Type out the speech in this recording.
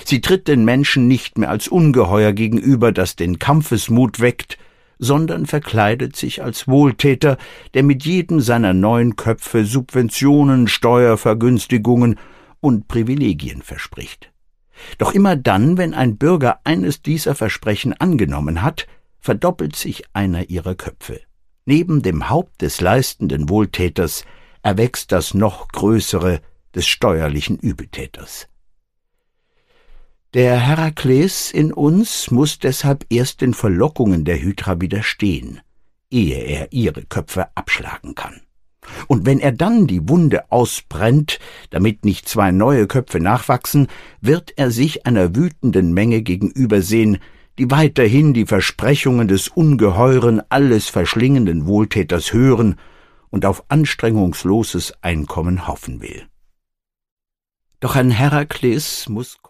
Sie tritt den Menschen nicht mehr als Ungeheuer gegenüber, das den Kampfesmut weckt, sondern verkleidet sich als Wohltäter, der mit jedem seiner 9 Köpfe Subventionen, Steuervergünstigungen und Privilegien verspricht. Doch immer dann, wenn ein Bürger eines dieser Versprechen angenommen hat, verdoppelt sich einer ihrer Köpfe. Neben dem Haupt des leistenden Wohltäters erwächst das noch größere des steuerlichen Übeltäters. Der Herakles in uns muss deshalb erst den Verlockungen der Hydra widerstehen, ehe er ihre Köpfe abschlagen kann. Und wenn er dann die Wunde ausbrennt, damit nicht 2 neue Köpfe nachwachsen, wird er sich einer wütenden Menge gegenübersehen, die weiterhin die Versprechungen des ungeheuren, alles verschlingenden Wohltäters hören und auf anstrengungsloses Einkommen hoffen will. Doch ein Herakles muss